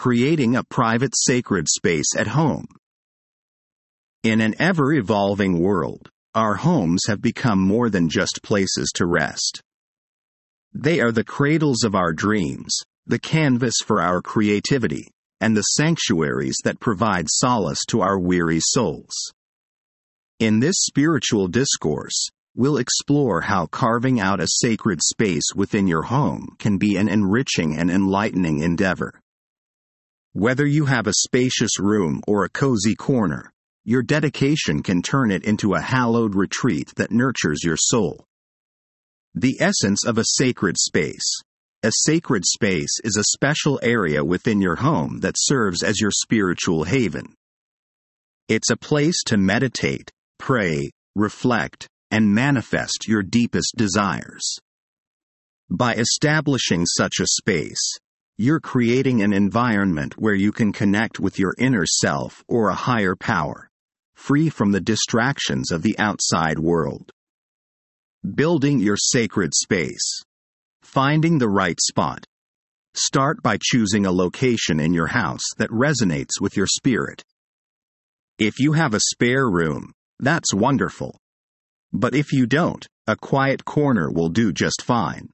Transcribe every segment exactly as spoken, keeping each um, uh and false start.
creating a private sacred space at home. In an ever-evolving world, our homes have become more than just places to rest. They are the cradles of our dreams, the canvas for our creativity, and the sanctuaries that provide solace to our weary souls. In this spiritual discourse, we'll explore how carving out a sacred space within your home can be an enriching and enlightening endeavor. Whether you have a spacious room or a cozy corner, your dedication can turn it into a hallowed retreat that nurtures your soul. The essence of a sacred space. A sacred space is a special area within your home that serves as your spiritual haven. It's a place to meditate, pray, reflect, and manifest your deepest desires. By establishing such a space, you're creating an environment where you can connect with your inner self or a higher power, free from the distractions of the outside world. Building your sacred space. Finding the right spot. Start by choosing a location in your house that resonates with your spirit. If you have a spare room, that's wonderful. But if you don't, a quiet corner will do just fine.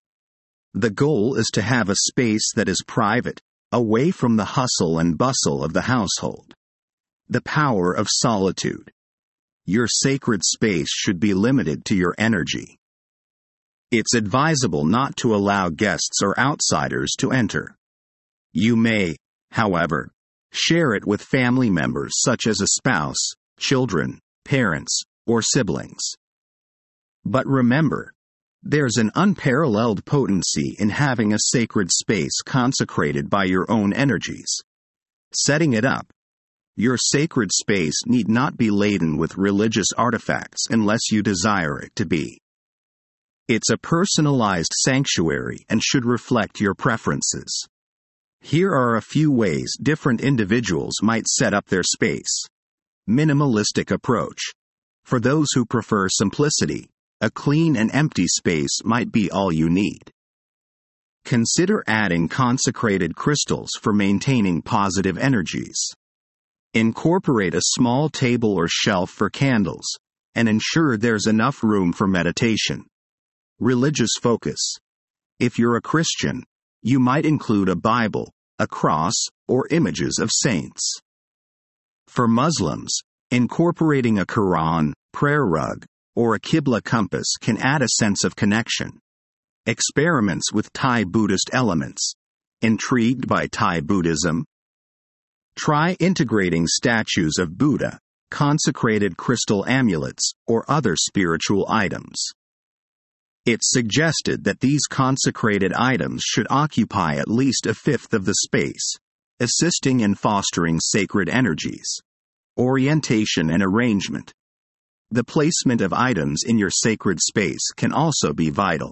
The goal is to have a space that is private, away from the hustle and bustle of the household. The power of solitude. Your sacred space should be limited to your energy. It's advisable not to allow guests or outsiders to enter. You may, however, share it with family members such as a spouse, children, parents, or siblings. But remember, there's an unparalleled potency in having a sacred space consecrated by your own energies. Setting it up. Your sacred space need not be laden with religious artifacts unless you desire it to be. It's a personalized sanctuary and should reflect your preferences. Here are a few ways different individuals might set up their space. Minimalistic approach. For those who prefer simplicity, a clean and empty space might be all you need. Consider adding consecrated crystals for maintaining positive energies. Incorporate a small table or shelf for candles, and ensure there's enough room for meditation. Religious focus. If you're a Christian, you might include a Bible, a cross, or images of saints. For Muslims, incorporating a Quran, prayer rug, or a Qibla compass can add a sense of connection. Experiments with Thai Buddhist elements. Intrigued by Thai Buddhism? Try integrating statues of Buddha, consecrated crystal amulets, or other spiritual items. It's suggested that these consecrated items should occupy at least a fifth of the space, assisting in fostering sacred energies. Orientation and arrangement. The placement of items in your sacred space can also be vital.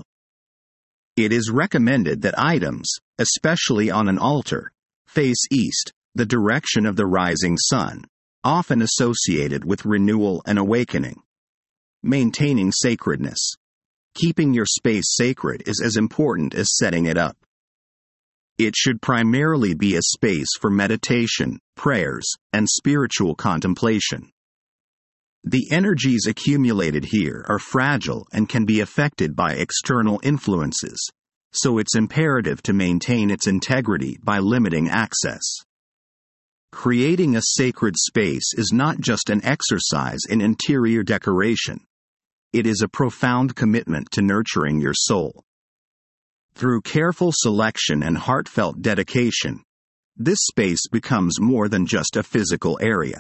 It is recommended that items, especially on an altar, face east, the direction of the rising sun, often associated with renewal and awakening. Maintaining sacredness. Keeping your space sacred is as important as setting it up. It should primarily be a space for meditation, prayers, and spiritual contemplation. The energies accumulated here are fragile and can be affected by external influences, so it's imperative to maintain its integrity by limiting access. Creating a sacred space is not just an exercise in interior decoration. It is a profound commitment to nurturing your soul. Through careful selection and heartfelt dedication, this space becomes more than just a physical area.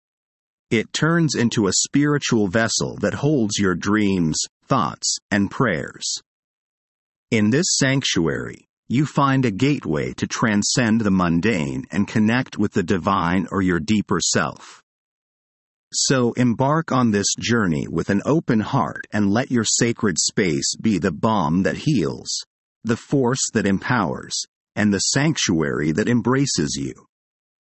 It turns into a spiritual vessel that holds your dreams, thoughts, and prayers. In this sanctuary, you find a gateway to transcend the mundane and connect with the divine or your deeper self. So embark on this journey with an open heart and let your sacred space be the balm that heals, the force that empowers, and the sanctuary that embraces you.